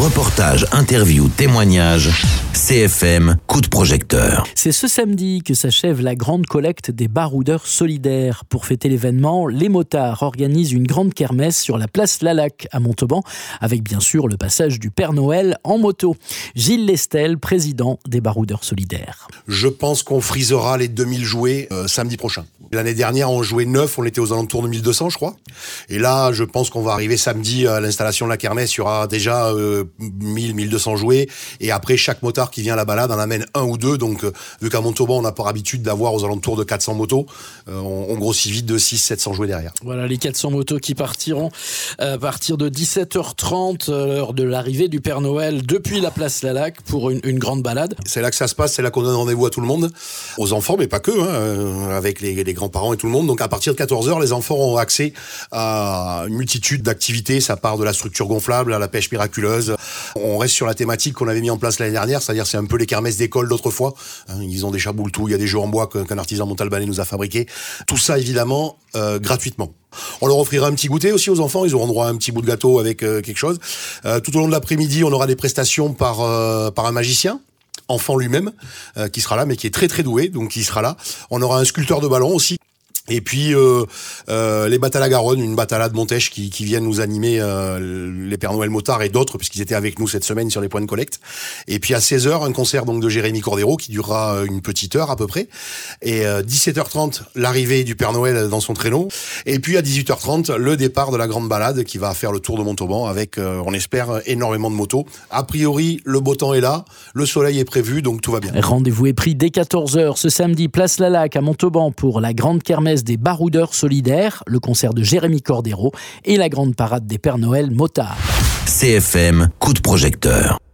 Reportages, interviews, témoignages, CFM, coup de projecteur. C'est ce samedi que s'achève la grande collecte des baroudeurs solidaires. Pour fêter l'événement, les motards organisent une grande kermesse sur la place Lalac à Montauban, avec bien sûr le passage du Père Noël en moto. Gilles Lestel, président des baroudeurs solidaires. Je pense qu'on frisera les 2000 jouets samedi prochain. L'année dernière, on jouait 9, on était aux alentours de 1200, je crois. Et là, je pense qu'on va arriver samedi à l'installation de la kermesse. Il y aura déjà 1200 jouets. Et après, chaque motard qui vient à la balade en amène un ou deux. Donc, vu qu'à Montauban, on n'a pas l'habitude d'avoir aux alentours de 400 motos, on grossit vite de 600-700 jouets derrière. Voilà, les 400 motos qui partiront à partir de 17h30, l'heure de l'arrivée du Père Noël, depuis la place Lalac pour une grande balade. C'est là que ça se passe, c'est là qu'on donne rendez-vous à tout le monde, aux enfants, mais pas que, avec les grands-parents et tout le monde. Donc à partir de 14h, les enfants ont accès à une multitude d'activités. Ça part de la structure gonflable à la pêche miraculeuse. On reste sur la thématique qu'on avait mis en place l'année dernière, c'est-à-dire c'est un peu les kermesses d'école d'autrefois. Ils ont des chaboultous, il y a des jeux en bois qu'un artisan montalbanais nous a fabriqués. Tout ça évidemment gratuitement. On leur offrira un petit goûter aussi aux enfants, ils auront droit à un petit bout de gâteau avec quelque chose. Tout au long de l'après-midi, on aura des prestations par un magicien. Enfant lui-même, qui sera là, mais qui est très très doué, donc qui sera là. On aura un sculpteur de ballon aussi. Et puis les battes à la Garonne, une batte à la de Montèche qui viennent nous animer les Père Noël motards et d'autres, puisqu'ils étaient avec nous cette semaine sur les points de collecte. Et puis à 16h, un concert donc de Jérémy Cordero qui durera une petite heure à peu près. Et 17h30, l'arrivée du Père Noël dans son traîneau. Et puis à 18h30, le départ de la grande balade qui va faire le tour de Montauban avec, on espère, énormément de motos. A priori, le beau temps est là, le soleil est prévu, donc tout va bien. Rendez-vous est pris dès 14h ce samedi, place Lalac à Montauban pour la grande kermesse des baroudeurs solidaires, le concert de Jérémy Cordero et la grande parade des Père Noël motards. CFM, coup de projecteur.